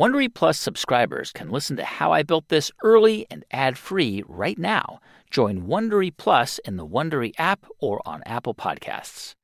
Wondery Plus subscribers can listen to How I Built This early and ad-free right now. Join Wondery Plus in the Wondery app or on Apple Podcasts.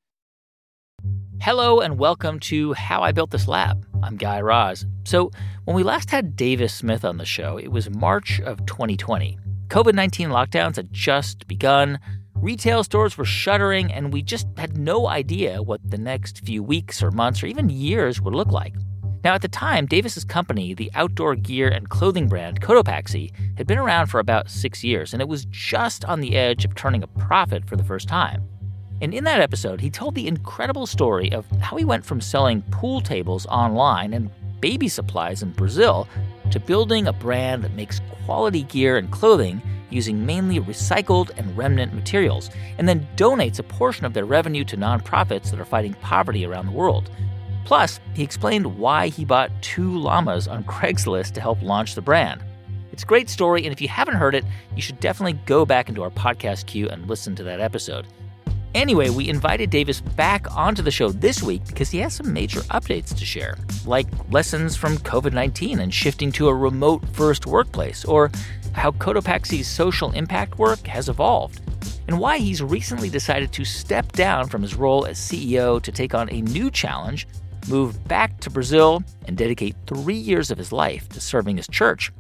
Hello and welcome to How I Built This Lab. I'm Guy Raz. So when we last had Davis Smith on the show, it was March of 2020. COVID-19 lockdowns had just begun. Retail stores were shuttering, and we just had no idea what the next few weeks or months or even years would look like. Now, at the time, Davis's company, the outdoor gear and clothing brand Cotopaxi, had been around for about 6 years, and it was just on the edge of turning a profit for the first time. And in that episode, he told the incredible story of how he went from selling pool tables online and baby supplies in Brazil to building a brand that makes quality gear and clothing using mainly recycled and remnant materials, and then donates a portion of their revenue to nonprofits that are fighting poverty around the world. Plus, he explained why he bought 2 llamas on Craigslist to help launch the brand. It's a great story, and if you haven't heard it, you should definitely go back into our podcast queue and listen to that episode. Anyway, we invited Davis back onto the show this week because he has some major updates to share, like lessons from COVID-19 and shifting to a remote-first workplace, or how Cotopaxi's social impact work has evolved, and why he's recently decided to step down from his role as CEO to take on a new challenge, move back to Brazil, and dedicate 3 years of his life to serving his church.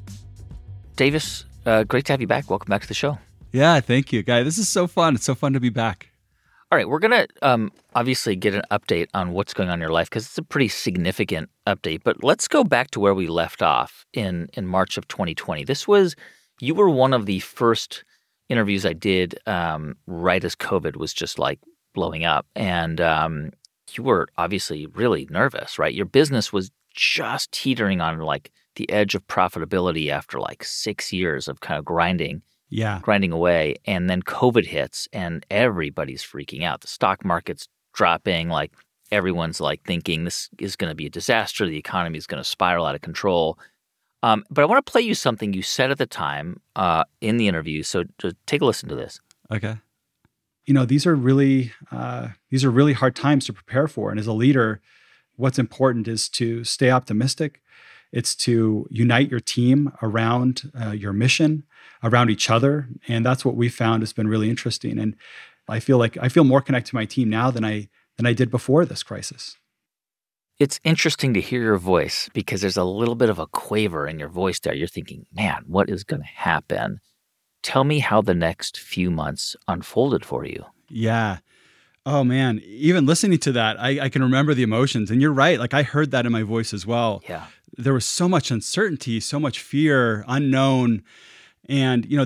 Davis, great to have you back. Welcome back to the show. Yeah, thank you, Guy. This is so fun. It's so fun to be back. All right, we're going to obviously get an update on what's going on in your life because it's a pretty significant update. But let's go back to where we left off in March of 2020. You were one of the first interviews I did right as COVID was just like blowing up. And you were obviously really nervous, right? Your business was just teetering on like the edge of profitability after like 6 years of kind of grinding away. And then COVID hits and everybody's freaking out. The stock market's dropping. Like everyone's like thinking this is going to be a disaster. The economy is going to spiral out of control. But I want to play you something you said at the time in the interview. So to take a listen to this. Okay. You know, these are really hard times to prepare for. And as a leader, what's important is to stay optimistic. It's to unite your team around your mission, around each other. And that's what we found has been really interesting. And I feel more connected to my team now than I did before this crisis. It's interesting to hear your voice because there's a little bit of a quaver in your voice there. You're thinking, man, what is going to happen? Tell me how the next few months unfolded for you. Yeah. Oh, man. Even listening to that, I can remember the emotions. And you're right. Like I heard that in my voice as well. Yeah. There was so much uncertainty, so much fear, unknown. And, you know,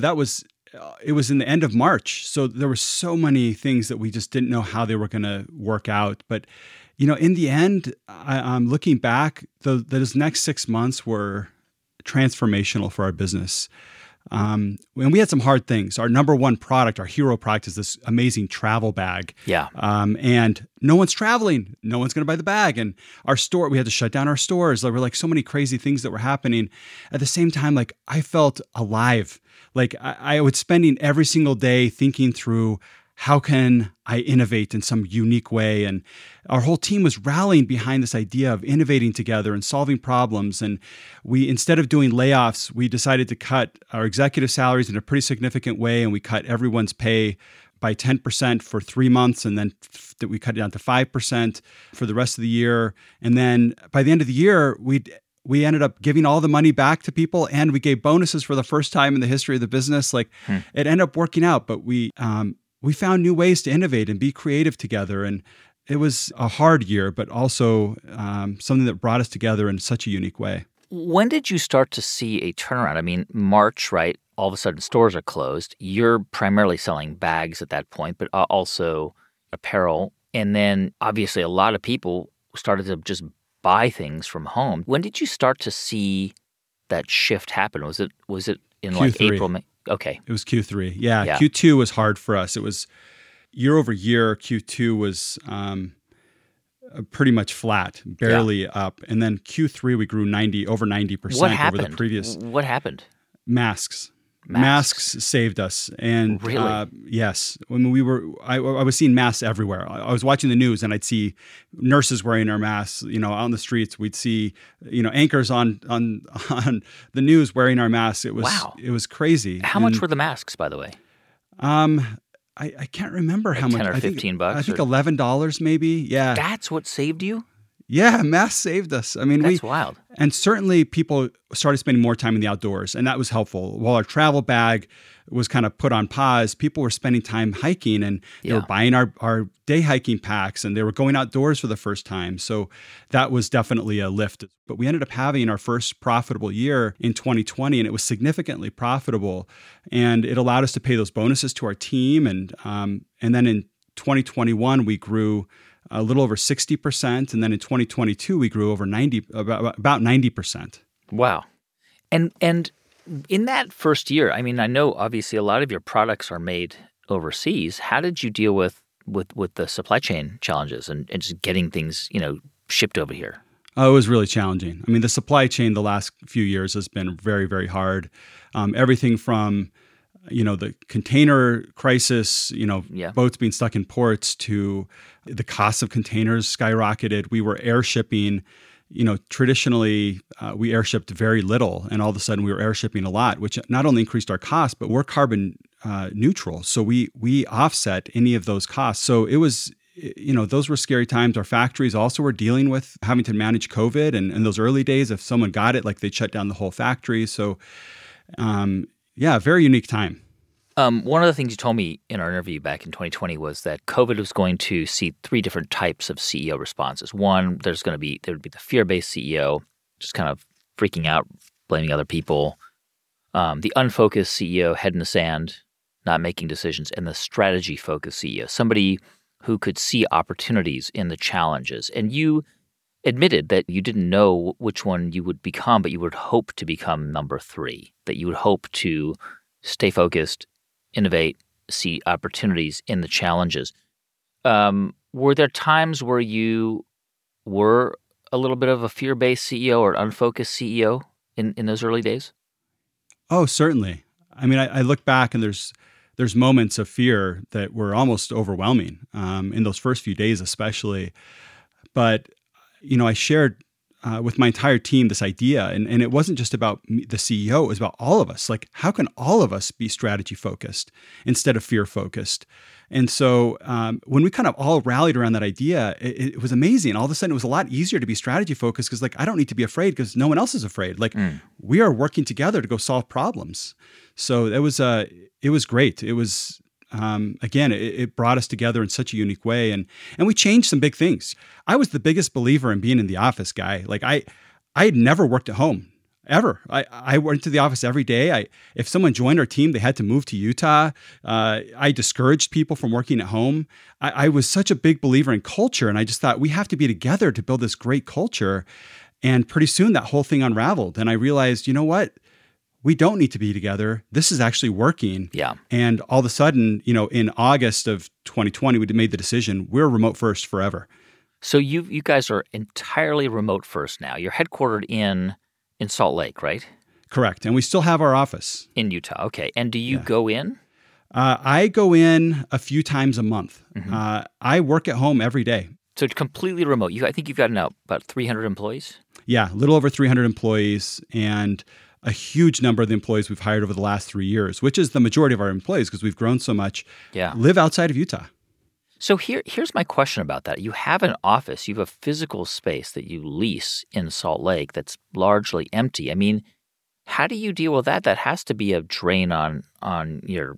it was in the end of March. So there were so many things that we just didn't know how they were going to work out. But, you know, in the end, I'm looking back, those next 6 months were transformational for our business. And we had some hard things. Our number one product, our hero product, is this amazing travel bag. Yeah. And no one's traveling. No one's going to buy the bag. And our store, we had to shut down our stores. There were like so many crazy things that were happening. At the same time, like I felt alive. Like I was spending every single day thinking through how can I innovate in some unique way? And our whole team was rallying behind this idea of innovating together and solving problems. And we, instead of doing layoffs, we decided to cut our executive salaries in a pretty significant way. And we cut everyone's pay by 10% for 3 months. And then we cut it down to 5% for the rest of the year. And then by the end of the year, we ended up giving all the money back to people, and we gave bonuses for the first time in the history of the business. Like it ended up working out, but we found new ways to innovate and be creative together. And it was a hard year, but also something that brought us together in such a unique way. When did you start to see a turnaround? I mean, March, right? All of a sudden stores are closed. You're primarily selling bags at that point, but also apparel. And then obviously a lot of people started to just buy things from home. When did you start to see that shift happen? Was it in like Q3. April, May? Okay. It was Q3. Yeah. Q2 was hard for us. It was year over year. Q2 was pretty much flat, barely up. And then Q3, we grew over 90% over the previous. What happened? Masks. Masks saved us. And Really? yes, when I was seeing masks everywhere. I was watching the news and I'd see nurses wearing our masks, out on the streets. We'd see, anchors on the news wearing our masks. It was crazy. How much were the masks, by the way? I can't remember how much. 10 or $15. I think $11 maybe. Yeah. That's what saved you? Yeah, masks saved us. I mean, That's wild. And certainly people started spending more time in the outdoors, and that was helpful. While our travel bag was kind of put on pause, people were spending time hiking, and they were buying our day hiking packs, and they were going outdoors for the first time. So that was definitely a lift. But we ended up having our first profitable year in 2020, and it was significantly profitable. And it allowed us to pay those bonuses to our team. And then in 2021, we grew a little over 60%. And then in 2022, we grew over about 90%. Wow. And in that first year, I mean, I know obviously a lot of your products are made overseas. How did you deal with the supply chain challenges and just getting things, shipped over here? Oh, it was really challenging. I mean, the supply chain the last few years has been very, very hard. Everything from the container crisis, boats being stuck in ports, to the cost of containers skyrocketed. We were air shipping, traditionally we airshipped very little, and all of a sudden we were air shipping a lot, which not only increased our cost, but we're carbon neutral. So we offset any of those costs. So it was, those were scary times. Our factories also were dealing with having to manage COVID. And in those early days, if someone got it, they'd shut down the whole factory. So very unique time. One of the things you told me in our interview back in 2020 was that COVID was going to see 3 different types of CEO responses. One, there would be the fear-based CEO, just kind of freaking out, blaming other people. The unfocused CEO, head in the sand, not making decisions. And the strategy-focused CEO, somebody who could see opportunities in the challenges. And you admitted that you didn't know which one you would become, but you would hope to become number 3, that you would hope to stay focused, innovate, see opportunities in the challenges. Were there times where you were a little bit of a fear-based CEO or unfocused CEO in those early days? Oh, certainly. I mean, I look back and there's moments of fear that were almost overwhelming in those first few days especially. But, I shared with my entire team this idea, and it wasn't just about me, the CEO, it was about all of us. Like, how can all of us be strategy focused instead of fear focused? And so when we kind of all rallied around that idea, it was amazing. All of a sudden, it was a lot easier to be strategy focused because I don't need to be afraid because no one else is afraid. We are working together to go solve problems. So it was great. It was, again, it brought us together in such a unique way. And we changed some big things. I was the biggest believer in being in the office, Guy. I had never worked at home. Ever. I went to the office every day. If someone joined our team, they had to move to Utah. I discouraged people from working at home. I was such a big believer in culture, and I just thought we have to be together to build this great culture. And pretty soon that whole thing unraveled, and I realized, you know what? We don't need to be together. This is actually working. Yeah. And all of a sudden, in August of 2020, we made the decision, we're remote first forever. So you guys are entirely remote first now. You're headquartered in Salt Lake, right? Correct. And we still have our office. In Utah. Okay. And do you go in? I go in a few times a month. Mm-hmm. I work at home every day. So it's completely remote. I think you've got now about 300 employees? Yeah, a little over 300 employees, and a huge number of the employees we've hired over the last 3 years, which is the majority of our employees because we've grown so much, live outside of Utah. So here's my question about that. You have an office, you have a physical space that you lease in Salt Lake that's largely empty. I mean, how do you deal with that? That has to be a drain on your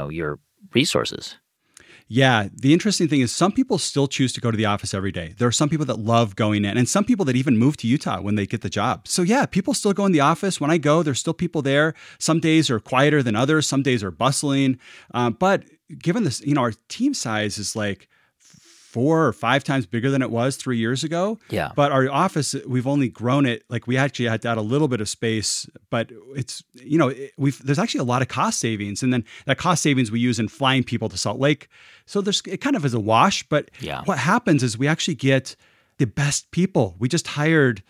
resources. Yeah. The interesting thing is some people still choose to go to the office every day. There are some people that love going in, and some people that even move to Utah when they get the job. So yeah, people still go in the office. When I go, there's still people there. Some days are quieter than others. Some days are bustling. But given this, our team size is like 4 or 5 times bigger than it was 3 years ago. Yeah. But our office, we've only grown it. Like we actually had to add a little bit of space, but it's, there's actually a lot of cost savings. And then that cost savings we use in flying people to Salt Lake. So it kind of is a wash, but what happens is we actually get the best people. We just hired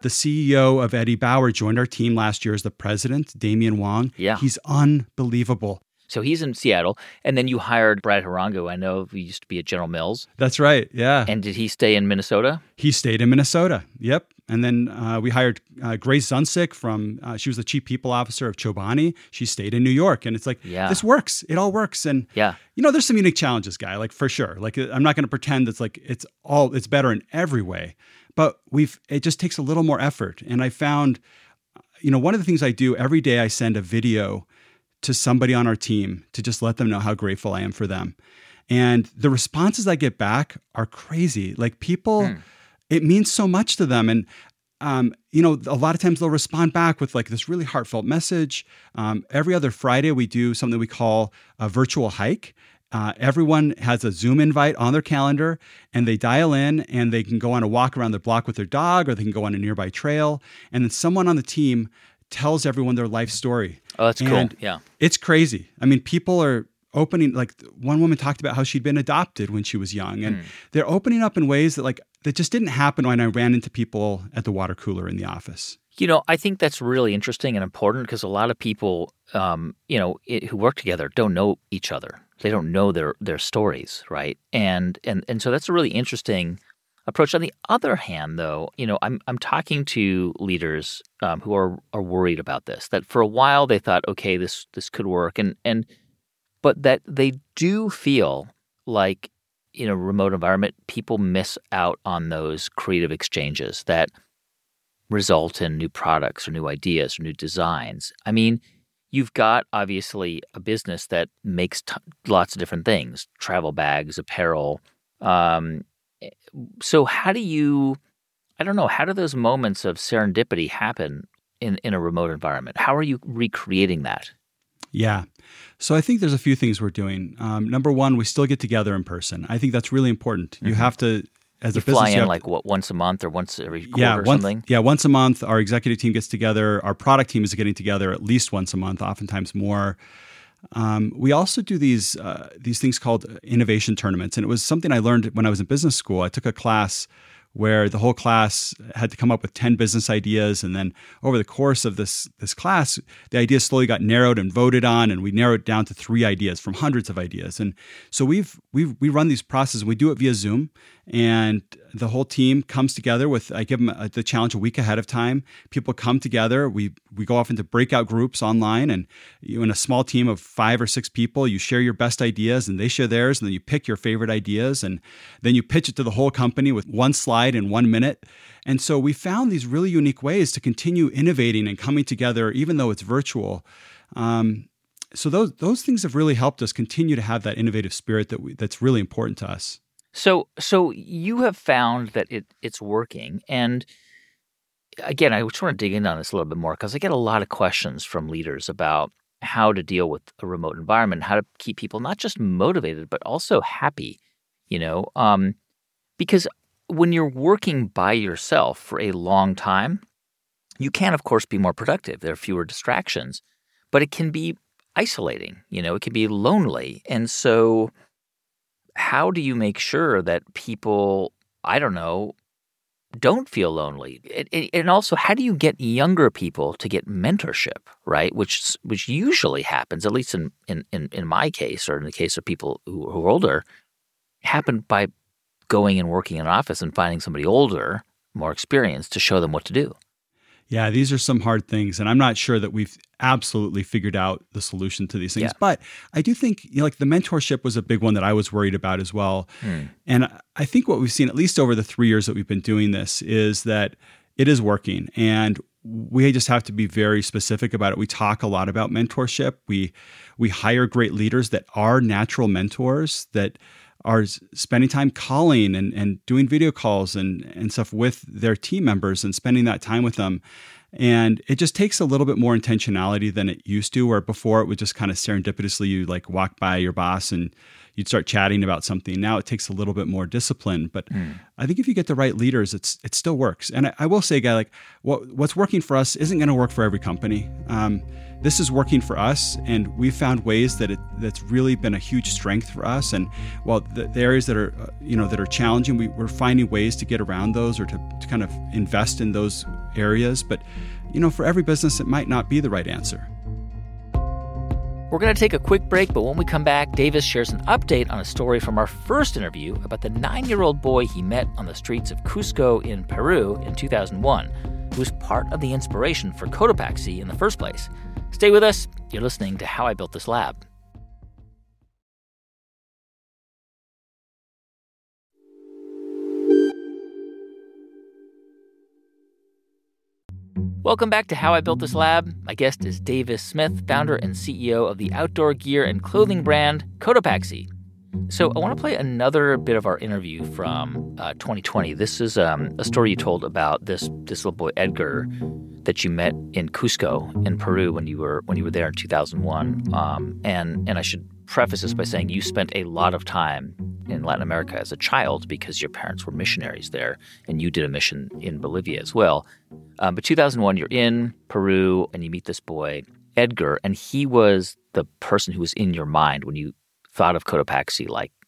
The CEO of Eddie Bauer joined our team last year as the president, Damian Wong. Yeah. He's unbelievable. So he's in Seattle, and then you hired Brad Harango. I know he used to be at General Mills. That's right, yeah. And did he stay in Minnesota? He stayed in Minnesota, yep. And then we hired Grace Zunsick from, she was the chief people officer of Chobani. She stayed in New York. And it's like, this works. It all works. And, there's some unique challenges, Guy, like for sure. Like, I'm not going to pretend it's like, it's better in every way. But it just takes a little more effort. And I found, one of the things I do every day, I send a video to somebody on our team to just let them know how grateful I am for them. And the responses I get back are crazy. Like people, it means so much to them. And, a lot of times they'll respond back with like this really heartfelt message. Every other Friday, we do something we call a virtual hike. Everyone has a Zoom invite on their calendar and they dial in and they can go on a walk around the block with their dog, or they can go on a nearby trail. And then someone on the team tells everyone their life story. Oh, that's cool. Yeah. It's crazy. I mean, people are opening, like one woman talked about how she'd been adopted when she was young. And they're opening up in ways that just didn't happen when I ran into people at the water cooler in the office. I think that's really interesting and important because a lot of people, who work together don't know each other. They don't know their stories, right? And so that's a really interesting approach. On the other hand, though, I'm talking to leaders who are worried about this. That for a while they thought, okay, this could work, but that they do feel like in a remote environment, people miss out on those creative exchanges that result in new products or new ideas or new designs. I mean, you've got obviously a business that makes lots of different things: travel bags, apparel. So how do those moments of serendipity happen in a remote environment? How are you recreating that? Yeah. So I think there's a few things we're doing. Number one, we still get together in person. I think that's really important. You have to, as a business, fly in once a month or once every quarter or something? Yeah, once a month. Our executive team gets together. Our product team is getting together at least once a month, oftentimes more. We also do these things called innovation tournaments. And it was something I learned when I was in business school. I took a class where the whole class had to come up with 10 business ideas. And then over the course of this class, the ideas slowly got narrowed and voted on, and we narrowed it down to 3 ideas from hundreds of ideas. And so we run these processes. We do it via Zoom, and the whole team comes together I give them the challenge a week ahead of time. People come together. We go off into breakout groups online, and in a small team of 5 or 6 people, you share your best ideas and they share theirs, and then you pick your favorite ideas, and then you pitch it to the whole company with one slide in 1 minute. And so we found these really unique ways to continue innovating and coming together, even though it's virtual. So those things have really helped us continue to have that innovative spirit that's really important to us. So you have found that it's working. And again, I just want to dig in on this a little bit more because I get a lot of questions from leaders about how to deal with a remote environment, how to keep people not just motivated, but also happy, because when you're working by yourself for a long time, you can, of course, be more productive. There are fewer distractions, but it can be isolating. It can be lonely. And so how do you make sure that people, don't feel lonely? And also, how do you get younger people to get mentorship, right? Which usually happens, at least in my case, or in the case of people who are older, happen by going and working in an office and finding somebody older, more experienced, to show them what to do. Yeah, these are some hard things, and I'm not sure that we've absolutely figured out the solution to these things. Yeah. But I do think, like the mentorship was a big one that I was worried about as well. And I think what we've seen, at least over the 3 years that we've been doing this, is that it is working, and we just have to be very specific about it. We talk a lot about mentorship. We hire great leaders that are natural mentors, that are spending time calling and doing video calls and stuff with their team members and spending that time with them. And it just takes a little bit more intentionality than it used to, where before it would just kind of serendipitously, you like walk by your boss and you'd start chatting about something. Now it takes a little bit more discipline, but I think if you get the right leaders, it still works. And I will say, Guy, like what's working for us isn't going to work for every company. This is working for us, and we've found ways that's really been a huge strength for us. And while the areas that are that are challenging, we're finding ways to get around those or to kind of invest in those areas. But for every business, it might not be the right answer. We're going to take a quick break, but when we come back, Davis shares an update on a story from our first interview about the 9-year-old boy he met on the streets of Cusco in Peru in 2001, who was part of the inspiration for Cotopaxi in the first place. Stay with us. You're listening to How I Built This Lab. Welcome back to How I Built This Lab. My guest is Davis Smith, founder and CEO of the outdoor gear and clothing brand Cotopaxi. So I want to play another bit of our interview from 2020. This is a story you told about this little boy Edgar that you met in Cusco in Peru when you were there in 2001. And I should preface this by saying you spent a lot of time in Latin America as a child because your parents were missionaries there, and you did a mission in Bolivia as well. But 2001, you're in Peru, and you meet this boy, Edgar, and he was the person who was in your mind when you thought of Cotopaxi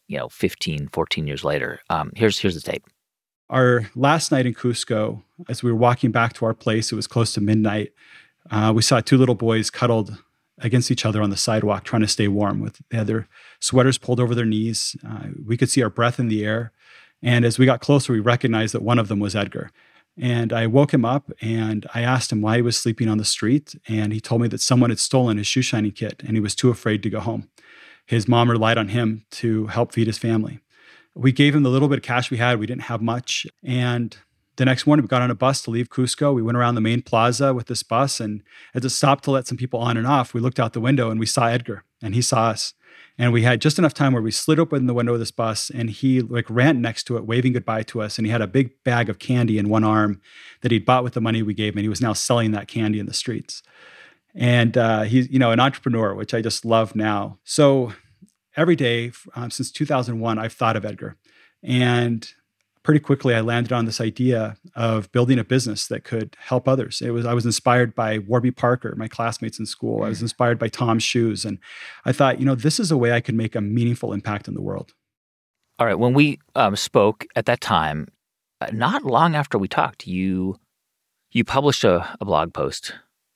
15, 14 years later. Here's the tape. Our last night in Cusco, as we were walking back to our place, it was close to midnight, we saw two little boys cuddled against each other on the sidewalk trying to stay warm. They had their sweaters pulled over their knees. We could see our breath in the air. And as we got closer, we recognized that one of them was Edgar. And I woke him up and I asked him why he was sleeping on the street. And he told me that someone had stolen his shoe shining kit and he was too afraid to go home. His mom relied on him to help feed his family. We gave him the little bit of cash we had. We didn't have much. And the next morning, we got on a bus to leave Cusco. We went around the main plaza with this bus. And as it stopped to let some people on and off, we looked out the window and we saw Edgar and he saw us. And we had just enough time where we slid open the window of this bus and he ran next to it, waving goodbye to us. And he had a big bag of candy in one arm that he'd bought with the money we gave him. And he was now selling that candy in the streets. And he's, an entrepreneur, which I just love now. So every day since 2001, I've thought of Edgar. And pretty quickly, I landed on this idea of building a business that could help others. I was inspired by Warby Parker, my classmates in school. I was inspired by Tom's shoes. And I thought, this is a way I could make a meaningful impact in the world. All right. When we spoke at that time, not long after we talked, you published a blog post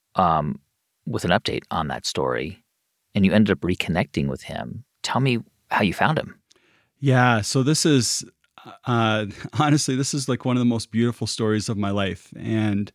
with an update on that story, and you ended up reconnecting with him. Tell me how you found him. Yeah. So this is... honestly, this is like one of the most beautiful stories of my life. And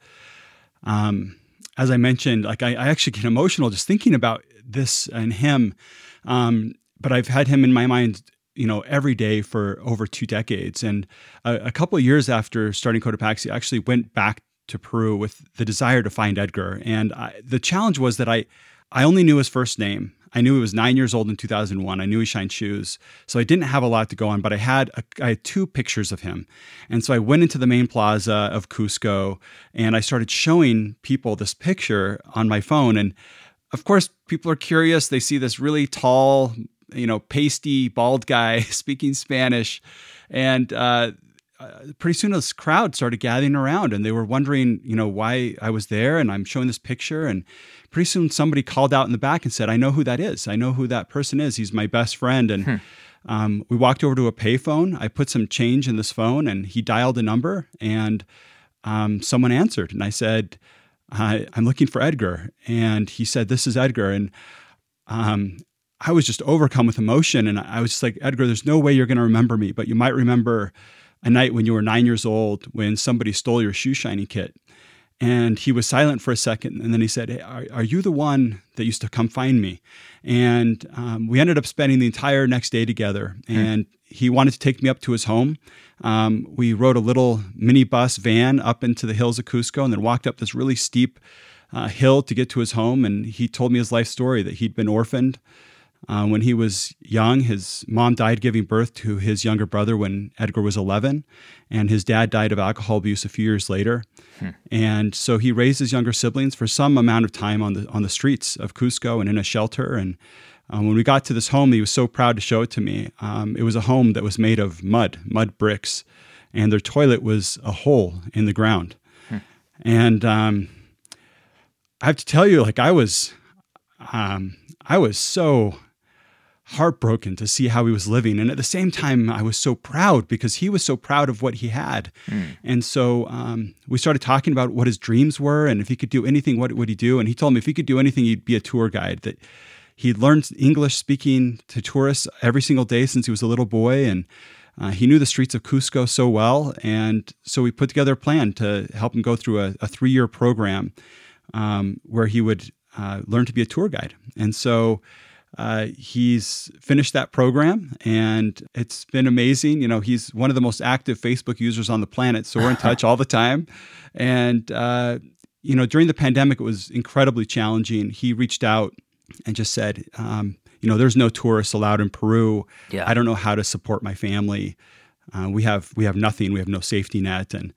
as I mentioned, I actually get emotional just thinking about this and him. But I've had him in my mind, every day for over 2 decades. And a couple of years after starting Cotopaxi, I actually went back to Peru with the desire to find Edgar. And the challenge was that I only knew his first name. I knew he was 9 years old in 2001. I knew he shined shoes. So I didn't have a lot to go on, but I had 2 pictures of him. And so I went into the main plaza of Cusco and I started showing people this picture on my phone. And of course, people are curious. They see this really tall, pasty, bald guy speaking Spanish. And pretty soon this crowd started gathering around and they were wondering, why I was there. And I'm showing this picture. And pretty soon somebody called out in the back and said, I know who that is. I know who that person is. He's my best friend. And we walked over to a payphone. I put some change in this phone and he dialed a number and someone answered. And I said, I'm looking for Edgar. And he said, this is Edgar. And I was just overcome with emotion. And I was just like, Edgar, there's no way you're going to remember me, but you might remember a night when you were 9 years old when somebody stole your shoe shining kit. And he was silent for a second. And then he said, hey, are you the one that used to come find me? And we ended up spending the entire next day together. And he wanted to take me up to his home. We rode a little minibus van up into the hills of Cusco and then walked up this really steep hill to get to his home. And he told me his life story, that he'd been orphaned. When he was young, his mom died giving birth to his younger brother when Edgar was 11, and his dad died of alcohol abuse a few years later. And so he raised his younger siblings for some amount of time on the streets of Cusco and in a shelter. And When we got to this home, he was so proud to show it to me. It was a home that was made of mud bricks, and their toilet was a hole in the ground. And I have to tell you, like I was so heartbroken to see how he was living. And at the same time, I was so proud because he was so proud of what he had. And so we started talking about what his dreams were and if he could do anything, what would he do? And he told me if he could do anything, he'd be a tour guide, that he'd learned English speaking to tourists every single day since he was a little boy. And he knew the streets of Cusco so well. And so we put together a plan to help him go through a 3-year program where he would learn to be a tour guide. And so he's finished that program, and it's been amazing. You know, he's one of the most active Facebook users on the planet, so we're in touch all the time. And, you know, during the pandemic, it was incredibly challenging. He reached out and just said, you know, there's no tourists allowed in Peru. Yeah. I don't know how to support my family. We have nothing. We have no safety net. And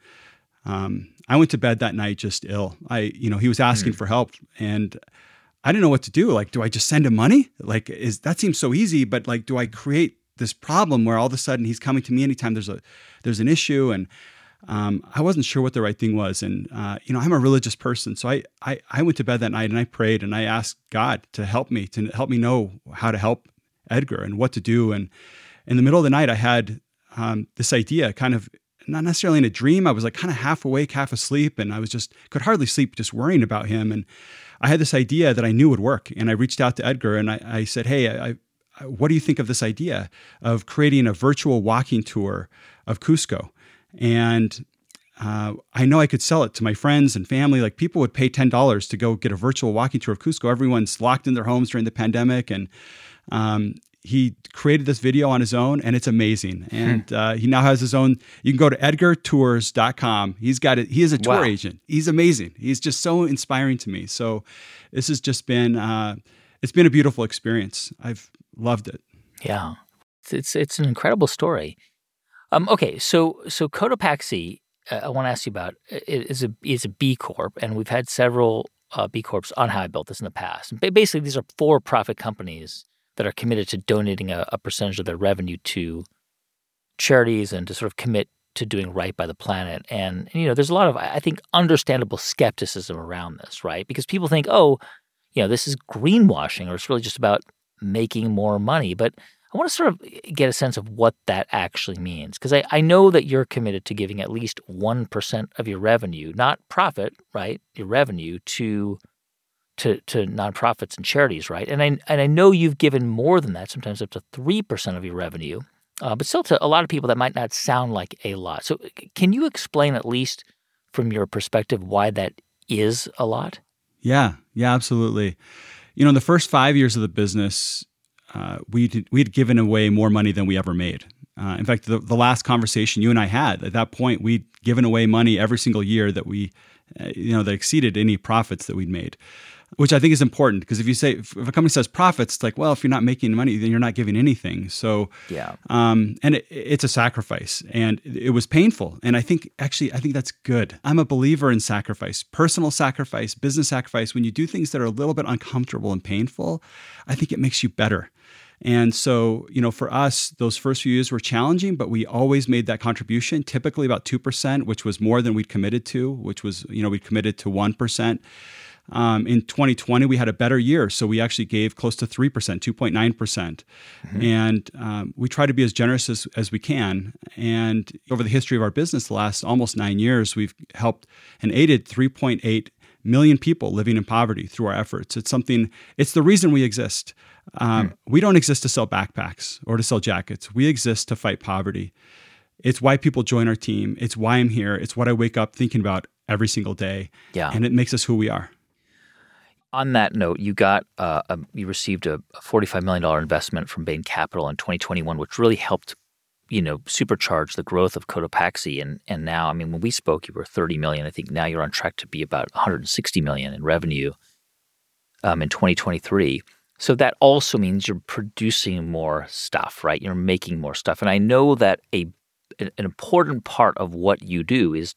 I went to bed that night just ill. He was asking for help, and I didn't know what to do. Like, do I just send him money? Like, that seems so easy, but like, do I create this problem where all of a sudden he's coming to me anytime there's an issue? And I wasn't sure what the right thing was. And I'm a religious person, so I went to bed that night and I prayed and I asked God to help me know how to help Edgar and what to do. And in the middle of the night, I had this idea, kind of not necessarily in a dream. I was like kind of half awake, half asleep, and I was could hardly sleep, just worrying about him. And I had this idea that I knew would work. And I reached out to Edgar and I said, hey, what do you think of this idea of creating a virtual walking tour of Cusco? And I know I could sell it to my friends and family. Like, people would pay $10 to go get a virtual walking tour of Cusco. Everyone's locked in their homes during the pandemic. And he created this video on his own, and it's amazing. And he now has his own. You can go to edgartours.com. He's got it. He is a tour agent. He's amazing. He's just so inspiring to me. So this has just been it's been a beautiful experience. I've loved it. Yeah, it's an incredible story. Okay, so Cotopaxi, I want to ask you about, is a B Corp, and we've had several B Corps on How I Built This in the past. And basically, these are for-profit companies that are committed to donating a percentage of their revenue to charities and to sort of commit to doing right by the planet. And there's a lot of, I think, understandable skepticism around this, right? Because people think, this is greenwashing, or it's really just about making more money. But I want to sort of get a sense of what that actually means, because I know that you're committed to giving at least 1% of your revenue, not profit, right? Your revenue to nonprofits and charities, right? And I know you've given more than that, sometimes up to 3% of your revenue, but still, to a lot of people that might not sound like a lot. So can you explain, at least from your perspective, why that is a lot? Yeah, absolutely. In the first 5 years of the business, we'd given away more money than we ever made. In fact, the last conversation you and I had, at that point, we'd given away money every single year that that exceeded any profits that we'd made, which I think is important, because if a company says profits, it's like, well, if you're not making money, then you're not giving anything. So, yeah. And it's a sacrifice, and it was painful. And I think that's good. I'm a believer in sacrifice, personal sacrifice, business sacrifice. When you do things that are a little bit uncomfortable and painful, I think it makes you better. And so, for us, those first few years were challenging, but we always made that contribution, typically about 2%, which was more than we'd committed to, which was, we'd committed to 1%. In 2020, we had a better year, so we actually gave close to 3%, 2.9%. Mm-hmm. And we try to be as generous as we can. And over the history of our business, the last almost 9 years, we've helped and aided 3.8 million people living in poverty through our efforts. It's the reason we exist. We don't exist to sell backpacks or to sell jackets. We exist to fight poverty. It's why people join our team. It's why I'm here. It's what I wake up thinking about every single day. Yeah. And it makes us who we are. On that note, you received a $45 million investment from Bain Capital in 2021, which really helped, supercharge the growth of Cotopaxi. And now, when we spoke, you were $30 million. I think now you're on track to be about $160 million in revenue in 2023. So that also means you're producing more stuff, right? You're making more stuff. And I know that an important part of what you do is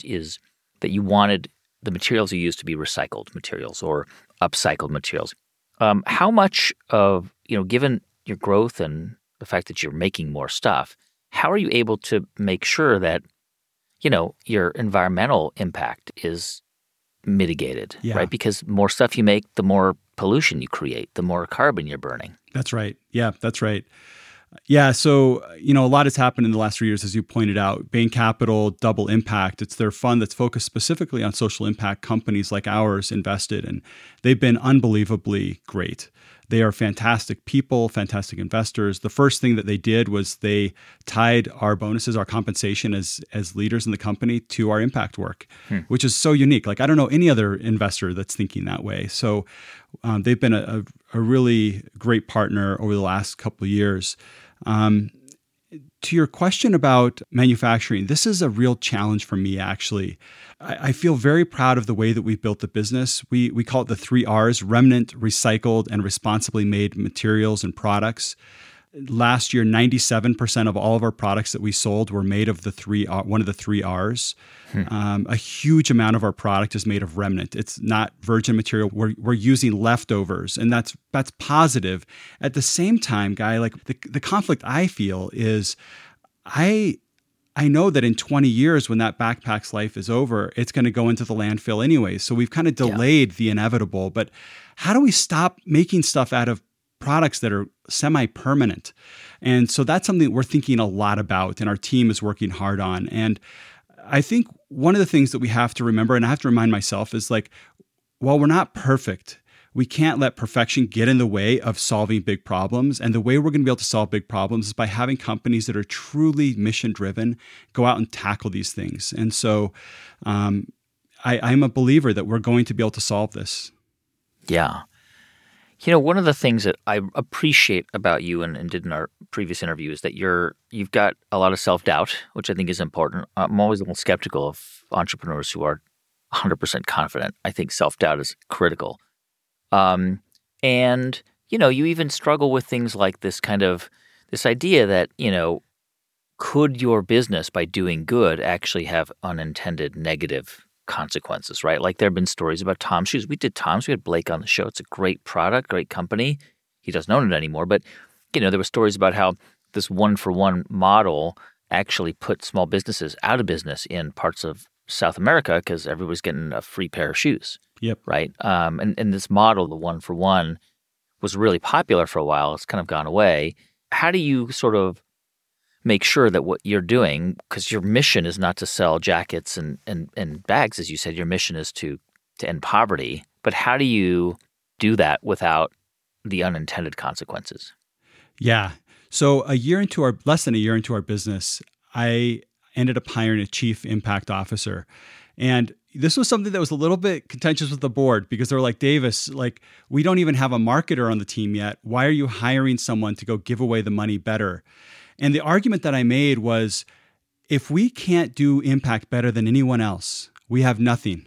that you wanted the materials you use to be recycled materials or upcycled materials. How much of given your growth and the fact that you're making more stuff, how are you able to make sure that, your environmental impact is mitigated, right? Because more stuff you make, the more pollution you create, the more carbon you're burning. That's right. Yeah, that's right. Yeah. So, a lot has happened in the last 3 years, as you pointed out. Bain Capital, Double Impact, it's their fund that's focused specifically on social impact companies like ours invested, and they've been unbelievably great. They are fantastic people, fantastic investors. The first thing that they did was they tied our bonuses, our compensation as leaders in the company to our impact work, which is so unique. Like, I don't know any other investor that's thinking that way. So they've been a really great partner over the last couple of years. To your question about manufacturing, this is a real challenge for me, actually. I feel very proud of the way that we've built the business. We call it the 3 R's: remnant, recycled, and responsibly made materials and products. Last year, 97% of all of our products that we sold were made of one of the 3 R's. A huge amount of our product is made of remnant. It's not virgin material. We're using leftovers, and that's positive. At the same time, Guy, like the conflict I feel is I know that in 20 years, when that backpack's life is over, it's going to go into the landfill anyway. So we've kind of delayed the inevitable. But how do we stop making stuff out of products that are semi-permanent? And so that's something that we're thinking a lot about, and our team is working hard on. And I think one of the things that we have to remember, and I have to remind myself, is like, while we're not perfect, we can't let perfection get in the way of solving big problems. And the way we're going to be able to solve big problems is by having companies that are truly mission-driven go out and tackle these things. And so I'm a believer that we're going to be able to solve this. Yeah. One of the things that I appreciate about you and did in our previous interview is that you've got a lot of self-doubt, which I think is important. I'm always a little skeptical of entrepreneurs who are 100% confident. I think self-doubt is critical. And, you even struggle with things like this idea that, could your business, by doing good, actually have unintended negative consequences, right? Like, there have been stories about Tom's Shoes. We did Tom's. We had Blake on the show. It's a great product, great company. He doesn't own it anymore. But, there were stories about how this one-for-one model actually put small businesses out of business in parts of South America because everybody's getting a free pair of shoes. Yep. Right. And this model, the one-for-one, was really popular for a while. It's kind of gone away. How do you sort of make sure that what you're doing, because your mission is not to sell jackets and bags, as you said, your mission is to end poverty. But how do you do that without the unintended consequences? Yeah. So less than a year into our business, I ended up hiring a chief impact officer. And this was something that was a little bit contentious with the board, because they were like, Davis, like, we don't even have a marketer on the team yet. Why are you hiring someone to go give away the money better? And the argument that I made was, if we can't do impact better than anyone else, we have nothing.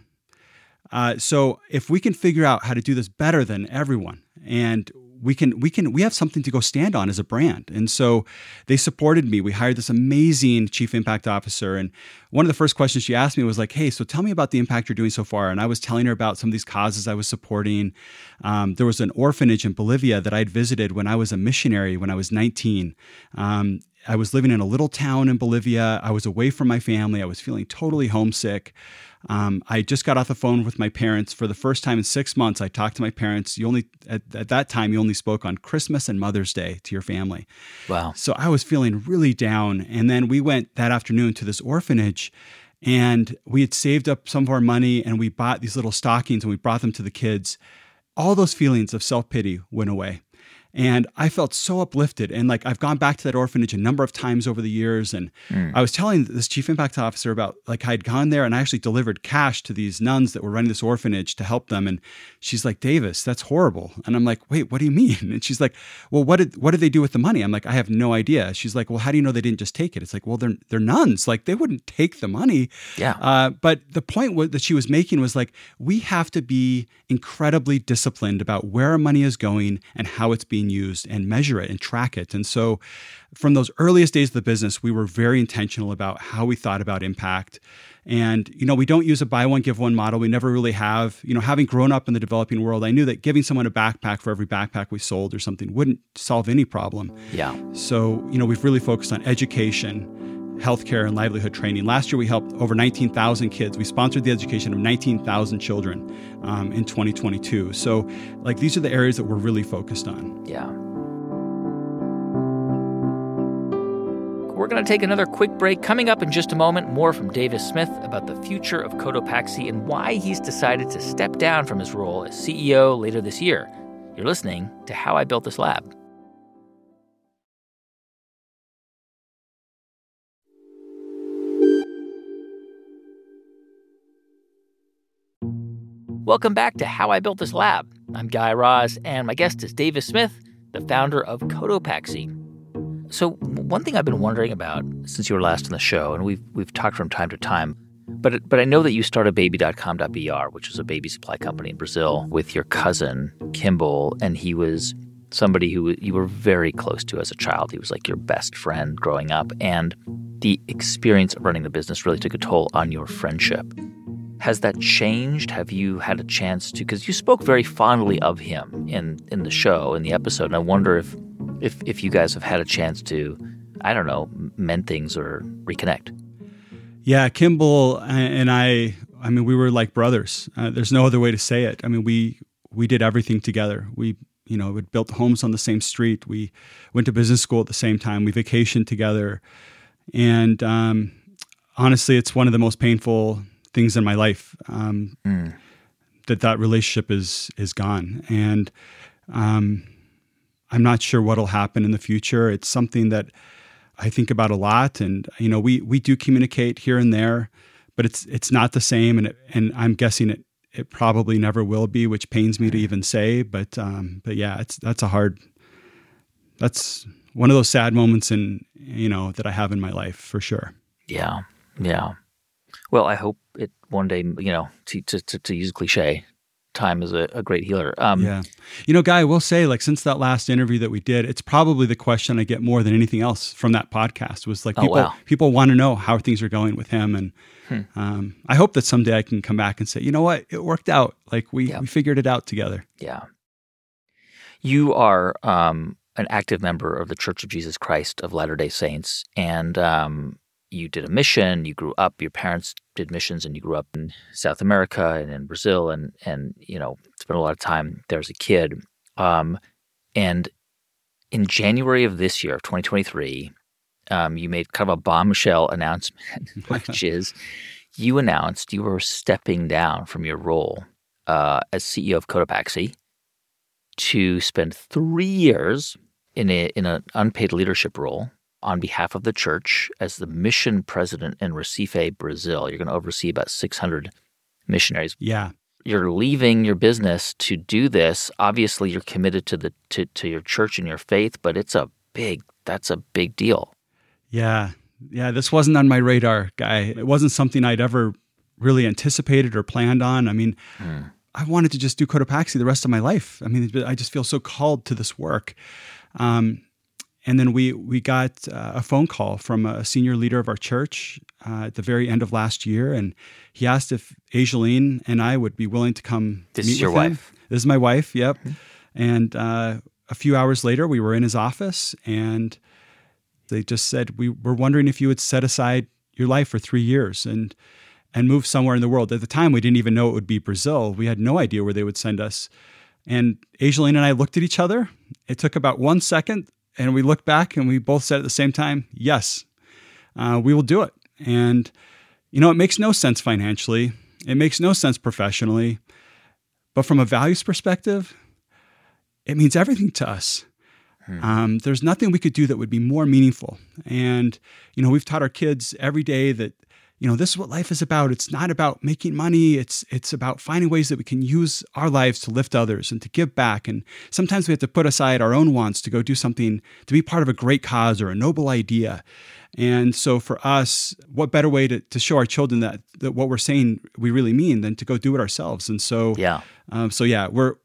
So if we can figure out how to do this better than everyone, and we have something to go stand on as a brand. And so they supported me. We hired this amazing chief impact officer. And one of the first questions she asked me was like, hey, so tell me about the impact you're doing so far. And I was telling her about some of these causes I was supporting. There was an orphanage in Bolivia that I'd visited when I was a missionary when I was 19. I was living in a little town in Bolivia. I was away from my family. I was feeling totally homesick. I just got off the phone with my parents for the first time in 6 months. I talked to my parents. At that time, you only spoke on Christmas and Mother's Day to your family. Wow. So I was feeling really down. And then we went that afternoon to this orphanage, and we had saved up some of our money, and we bought these little stockings and we brought them to the kids. All those feelings of self-pity went away. And I felt so uplifted. And like, I've gone back to that orphanage a number of times over the years. And I was telling this chief impact officer about, like, I'd gone there and I actually delivered cash to these nuns that were running this orphanage to help them. And she's like, Davis, that's horrible. And I'm like, wait, what do you mean? And she's like, well, what did they do with the money? I'm like, I have no idea. She's like, well, how do you know they didn't just take it? It's like, well, they're nuns. Like, they wouldn't take the money. Yeah. But the point that she was making was like, we have to be incredibly disciplined about where our money is going and how it's being being used and measure it and track it. And so from those earliest days of the business, we were very intentional about how we thought about impact. And, we don't use a buy one, give one model. We never really have. Having grown up in the developing world, I knew that giving someone a backpack for every backpack we sold or something wouldn't solve any problem. Yeah. So, we've really focused on education, healthcare, and livelihood training. Last year, we helped over 19,000 kids. We sponsored the education of 19,000 children in 2022. So, these are the areas that we're really focused on. Yeah. We're going to take another quick break. Coming up in just a moment, more from Davis Smith about the future of Cotopaxi and why he's decided to step down from his role as CEO later this year. You're listening to How I Built This Lab. Welcome back to How I Built This Lab. I'm Guy Raz, and my guest is Davis Smith, the founder of Cotopaxi. So one thing I've been wondering about since you were last on the show, and we've talked from time to time, but I know that you started baby.com.br, which is a baby supply company in Brazil, with your cousin, Kimball, and he was somebody who you were very close to as a child. He was like your best friend growing up, and the experience of running the business really took a toll on your friendship. Has that changed? Have you had a chance to, because you spoke very fondly of him in the show, in the episode, and I wonder if you guys have had a chance to, I don't know, mend things or reconnect. Yeah, Kimball and I mean, we were like brothers. There's no other way to say it. I mean, we did everything together. We built homes on the same street. We went to business school at the same time. We vacationed together. And honestly, it's one of the most painful things in my life that relationship is gone. And I'm not sure what'll happen in the future. It's something that I think about a lot, and we do communicate here and there, but it's not the same, and I'm guessing it probably never will be, which pains me to even say. But yeah, that's one of those sad moments that I have in my life for sure. Yeah. Well, I hope it one day, to use a cliche, time is a great healer. Yeah. Guy, I will say, since that last interview that we did, it's probably the question I get more than anything else from that podcast was people want to know how things are going with him. And I hope that someday I can come back and say, you know what, it worked out. We figured it out together. Yeah. You are an active member of the Church of Jesus Christ of Latter-day Saints, and you did a mission, you grew up, your parents did missions, and you grew up in South America and in Brazil and spent a lot of time there as a kid. And in January of this year, of 2023, you made kind of a bombshell announcement, which is you announced you were stepping down from your role as CEO of Cotopaxi to spend 3 years in an unpaid leadership role on behalf of the church as the mission president in Recife, Brazil. You're going to oversee about 600 missionaries. Yeah. You're leaving your business to do this. Obviously, you're committed to your church and your faith, but that's a big deal. Yeah. Yeah, this wasn't on my radar, Guy. It wasn't something I'd ever really anticipated or planned on. I mean, I wanted to just do Cotopaxi the rest of my life. I mean, I just feel so called to this work. And then we got a phone call from a senior leader of our church at the very end of last year, and he asked if Angeline and I would be willing to come This meet is your with him. wife? This is my wife, yep. Mm-hmm. And a few hours later, we were in his office, and they just said, we were wondering if you would set aside your life for 3 years and move somewhere in the world. At the time, we didn't even know it would be Brazil. We had no idea where they would send us. And Angeline and I looked at each other. It took about 1 second. And we looked back and we both said at the same time, yes, we will do it. And, it makes no sense financially. It makes no sense professionally. But from a values perspective, it means everything to us. There's nothing we could do that would be more meaningful. And, we've taught our kids every day that, this is what life is about. It's not about making money. It's about finding ways that we can use our lives to lift others and to give back. And sometimes we have to put aside our own wants to go do something, to be part of a great cause or a noble idea. And so for us, what better way to show our children that what we're saying we really mean than to go do it ourselves? And so, yeah. We're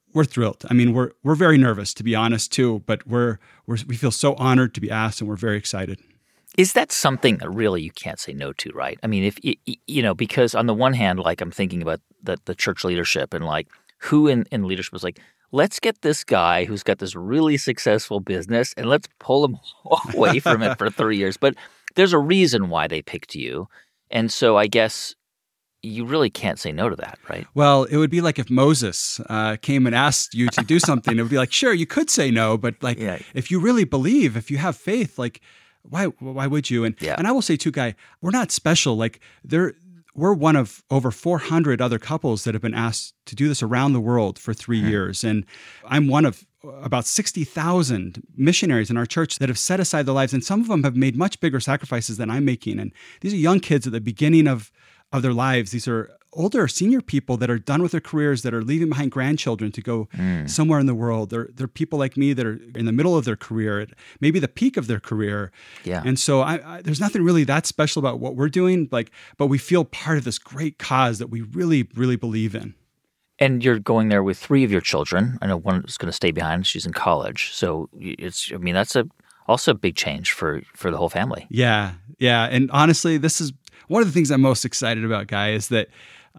we're thrilled. I mean, we're very nervous, to be honest, too, but we feel so honored to be asked, and we're very excited. Is that something that really you can't say no to, right? I mean, if because on the one hand, like I'm thinking about the church leadership and like who in leadership was like, let's get this guy who's got this really successful business and let's pull him away from it for 3 years. But there's a reason why they picked you. And so I guess you really can't say no to that, right? Well, it would be like if Moses came and asked you to do something. It would be like, sure, you could say no, but like if you really believe, if you have faith, like why would you? And I will say too, Guy, we're not special. Like we're one of over 400 other couples that have been asked to do this around the world for 3 years. And I'm one of about 60,000 missionaries in our church that have set aside their lives. And some of them have made much bigger sacrifices than I'm making. And these are young kids at the beginning of their lives. These are older senior people that are done with their careers, that are leaving behind grandchildren to go somewhere in the world. They're people like me that are in the middle of their career, at maybe the peak of their career. Yeah. And so there's nothing really that special about what we're doing, but we feel part of this great cause that we really, really believe in. And you're going there with 3 of your children. I know one is going to stay behind. She's in college. So that's also a big change for the whole family. Yeah. Yeah. And honestly, this is one of the things I'm most excited about, Guy, is that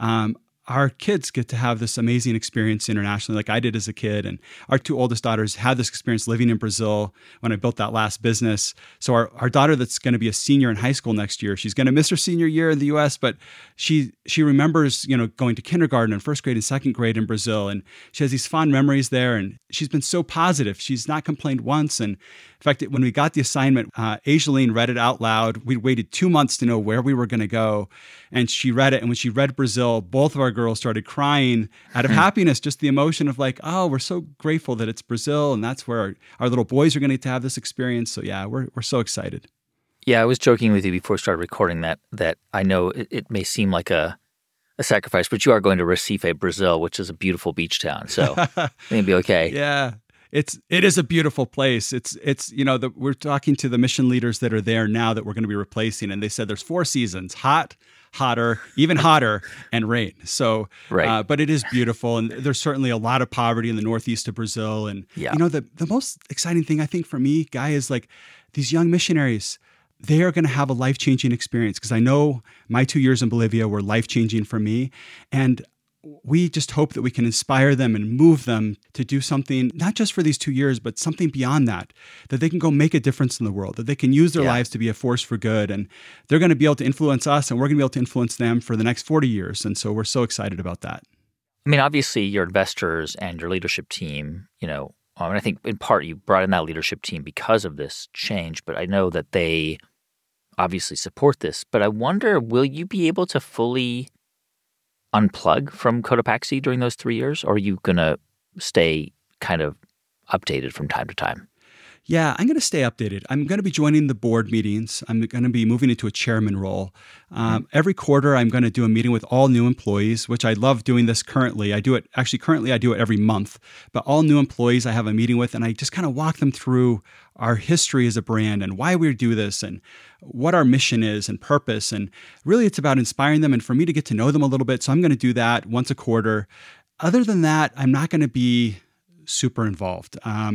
our kids get to have this amazing experience internationally, like I did as a kid. And our 2 oldest daughters had this experience living in Brazil when I built that last business. So our daughter that's going to be a senior in high school next year, she's going to miss her senior year in the U.S., but she remembers, going to kindergarten and first grade and second grade in Brazil. And she has these fond memories there. And she's been so positive. She's not complained once. And in fact, when we got the assignment, Aigeline read it out loud. We waited 2 months to know where we were going to go. And she read it. And when she read Brazil, both of our girls started crying out of happiness, just the emotion of like, oh, we're so grateful that it's Brazil. And that's where our little boys are going to get to have this experience. So yeah, we're so excited. Yeah, I was joking with you before we started recording that I know it may seem like a sacrifice, but you are going to Recife, Brazil, which is a beautiful beach town. So I think it'll be okay. Yeah. It is a beautiful place. We're talking to the mission leaders that are there now that we're going to be replacing, and they said there's 4 seasons: hot, hotter, even hotter, and rain. So, right. But it is beautiful, and there's certainly a lot of poverty in the northeast of Brazil. And the most exciting thing I think for me, Guy, is like these young missionaries. They are going to have a life-changing experience, because I know my 2 years in Bolivia were life-changing for me, and we just hope that we can inspire them and move them to do something, not just for these 2 years, but something beyond that they can go make a difference in the world, that they can use their lives to be a force for good. And they're going to be able to influence us, and we're going to be able to influence them for the next 40 years. And so we're so excited about that. I mean, obviously, your investors and your leadership team, and I think in part you brought in that leadership team because of this change, but I know that they obviously support this. But I wonder, will you be able to fully unplug from Cotopaxi during those 3 years, or are you going to stay kind of updated from time to time? Yeah, I'm going to stay updated. I'm going to be joining the board meetings. I'm going to be moving into a chairman role. Every quarter, I'm going to do a meeting with all new employees, which I love doing this currently. Currently I do it every month. But all new employees I have a meeting with, and I just kind of walk them through our history as a brand and why we do this and what our mission is and purpose. And really, it's about inspiring them and for me to get to know them a little bit. So I'm going to do that once a quarter. Other than that, I'm not going to be super involved.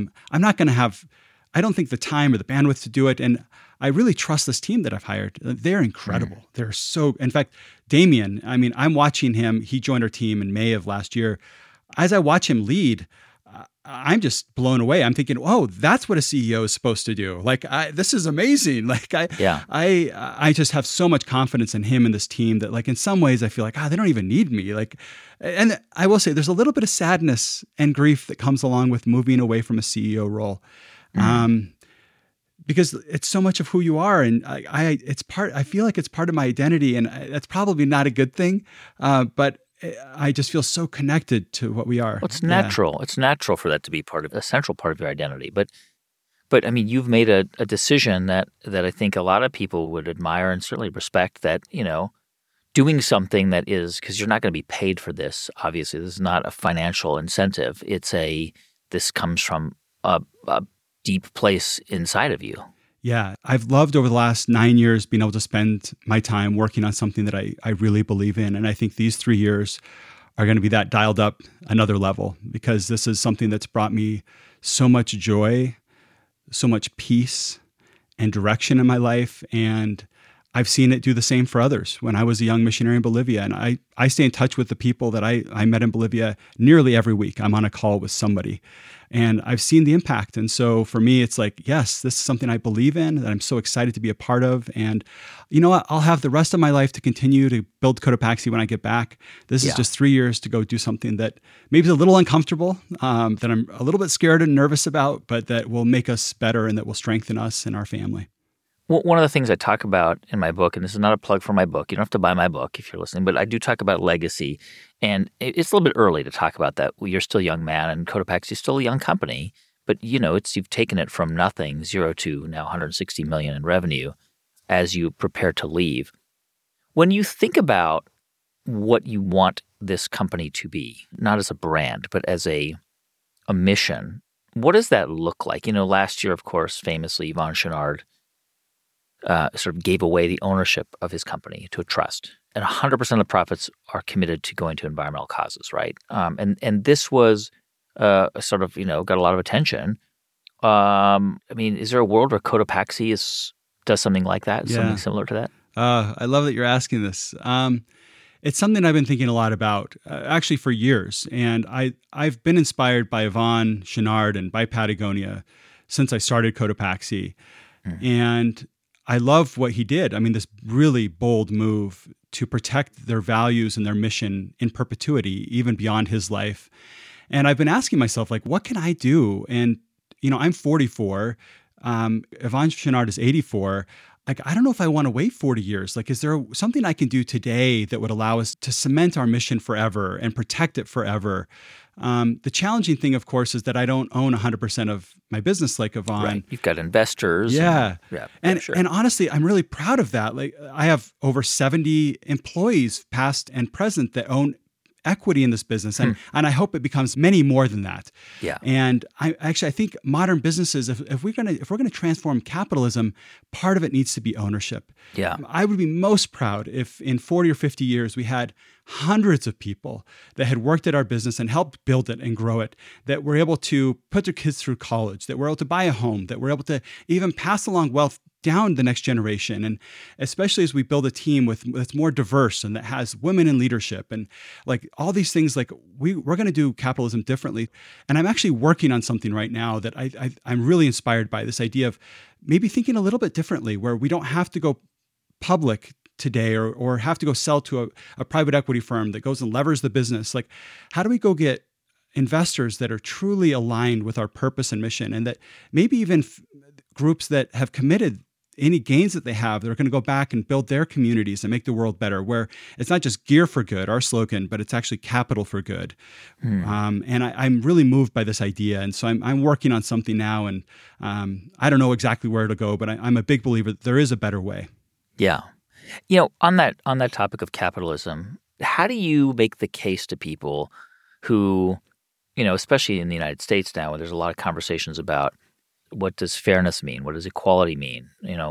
I don't think the time or the bandwidth to do it. And I really trust this team that I've hired. They're incredible. They're in fact, Damien, I'm watching him. He joined our team in May of last year. As I watch him lead, I'm just blown away. I'm thinking, oh, that's what a CEO is supposed to do. This is amazing. I just have so much confidence in him and this team that in some ways I feel like, they don't even need me. And I will say there's a little bit of sadness and grief that comes along with moving away from a CEO role. Because it's so much of who you are, and I feel like it's part of my identity, and that's probably not a good thing. But I just feel so connected to what we are. Well, it's natural. It's natural for that to be a central part of your identity. But you've made a decision that I think a lot of people would admire and certainly respect. That doing something that is, because you're not going to be paid for this. Obviously, this is not a financial incentive. This comes from a deep place inside of you. Yeah, I've loved over the last 9 years being able to spend my time working on something that I really believe in. And I think these 3 years are going to be that dialed up another level, because this is something that's brought me so much joy, so much peace and direction in my life. And I've seen it do the same for others. When I was a young missionary in Bolivia, and I stay in touch with the people that I met in Bolivia nearly every week. I'm on a call with somebody, and I've seen the impact. And so for me, it's like, yes, this is something I believe in, that I'm so excited to be a part of. And you know what? I'll have the rest of my life to continue to build Cotopaxi when I get back. This is just 3 years to go do something that maybe is a little uncomfortable, that I'm a little bit scared and nervous about, but that will make us better and that will strengthen us and our family. Well, one of the things I talk about in my book, and this is not a plug for my book, you don't have to buy my book if you're listening, but I do talk about legacy. And it's a little bit early to talk about that. You're still a young man, and Cotopaxi is still a young company. But, you've taken it from nothing, 0 to now $160 million in revenue as you prepare to leave. When you think about what you want this company to be, not as a brand, but as a mission, what does that look like? Last year, of course, famously, Yvon Chouinard sort of gave away the ownership of his company to a trust. And 100% of the profits are committed to going to environmental causes, right? And this was sort of, got a lot of attention. Is there a world where Cotopaxi does something like that, something similar to that? I love that you're asking this. It's something I've been thinking a lot about, actually for years. And I've been inspired by Yvon Chouinard and by Patagonia since I started Cotopaxi. And I love what he did. This really bold move to protect their values and their mission in perpetuity, even beyond his life. And I've been asking myself, what can I do? And, I'm 44. Yvon Chouinard is 84. I don't know if I want to wait 40 years. Is there something I can do today that would allow us to cement our mission forever and protect it forever? The challenging thing, of course, is that I don't own 100% of my business like Yvon. Right. You've got investors. Yeah. And honestly, I'm really proud of that. I have over 70 employees, past and present, that own equity in this business. And I hope it becomes many more than that. Yeah. And I think modern businesses, if we're going to transform capitalism, part of it needs to be ownership. Yeah. I would be most proud if in 40 or 50 years we had hundreds of people that had worked at our business and helped build it and grow it, that were able to put their kids through college, that were able to buy a home, that were able to even pass along wealth down the next generation. And especially as we build a team that's more diverse and that has women in leadership and all these things, we're going to do capitalism differently. And I'm actually working on something right now that I'm really inspired by, this idea of maybe thinking a little bit differently, where we don't have to go public today or have to go sell to a private equity firm that goes and levers the business. How do we go get investors that are truly aligned with our purpose and mission, and that maybe even groups that have committed any gains that they have, they're going to go back and build their communities and make the world better, where it's not just gear for good, our slogan, but it's actually capital for good. And I'm really moved by this idea. And so I'm working on something now, and I don't know exactly where it'll go, but I'm a big believer that there is a better way. Yeah. On that topic of capitalism, how do you make the case to people who, especially in the United States now, where there's a lot of conversations about what does fairness mean? What does equality mean?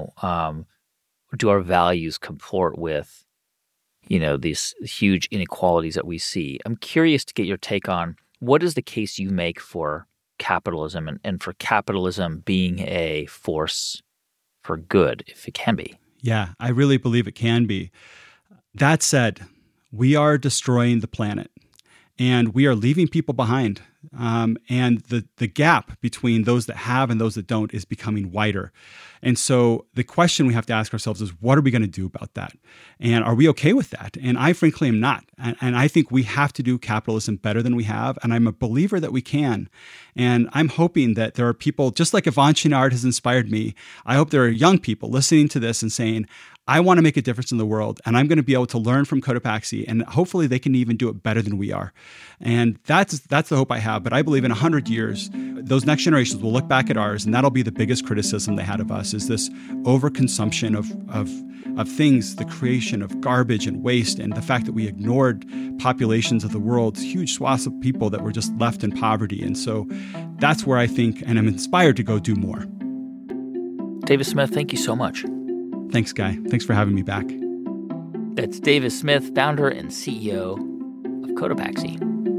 Do our values comport with, these huge inequalities that we see? I'm curious to get your take on what is the case you make for capitalism and for capitalism being a force for good, if it can be. Yeah, I really believe it can be. That said, we are destroying the planet and we are leaving people behind. And the gap between those that have and those that don't is becoming wider. And so the question we have to ask ourselves is, what are we going to do about that? And are we okay with that? And I frankly am not. And I think we have to do capitalism better than we have. And I'm a believer that we can. And I'm hoping that there are people, just like Yvon Chouinard has inspired me, I hope there are young people listening to this and saying, I want to make a difference in the world, and I'm going to be able to learn from Cotopaxi, and hopefully they can even do it better than we are. And that's the hope I have. But I believe in 100 years, those next generations will look back at ours, and that'll be the biggest criticism they had of us, is this overconsumption of things, the creation of garbage and waste, and the fact that we ignored populations of the world, huge swaths of people that were just left in poverty. And so that's where I think, and I'm inspired to go do more. Davis Smith, thank you so much. Thanks, Guy. Thanks for having me back. That's Davis Smith, founder and CEO of Cotopaxi.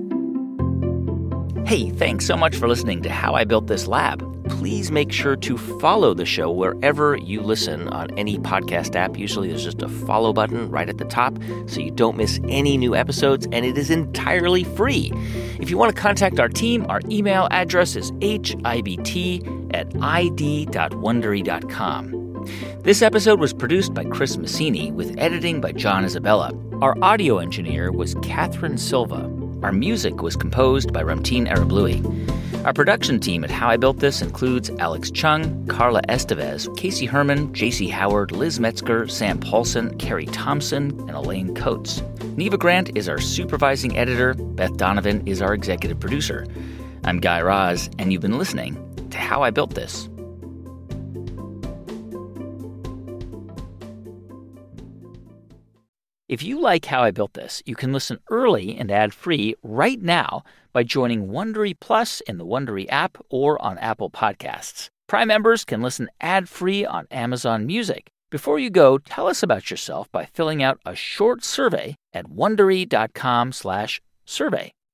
Hey, thanks so much for listening to How I Built This Lab. Please make sure to follow the show wherever you listen on any podcast app. Usually there's just a follow button right at the top so you don't miss any new episodes, and it is entirely free. If you want to contact our team, our email address is hibt@id.wondery.com. This episode was produced by Chris Messini with editing by John Isabella. Our audio engineer was Catherine Silva. Our music was composed by Ramtin Arablouei. Our production team at How I Built This includes Alex Chung, Carla Estevez, Casey Herman, J.C. Howard, Liz Metzger, Sam Paulson, Carrie Thompson, and Elaine Coates. Neva Grant is our supervising editor. Beth Donovan is our executive producer. I'm Guy Raz, and you've been listening to How I Built This. If you like How I Built This, you can listen early and ad-free right now by joining Wondery Plus in the Wondery app or on Apple Podcasts. Prime members can listen ad-free on Amazon Music. Before you go, tell us about yourself by filling out a short survey at Wondery.com/survey.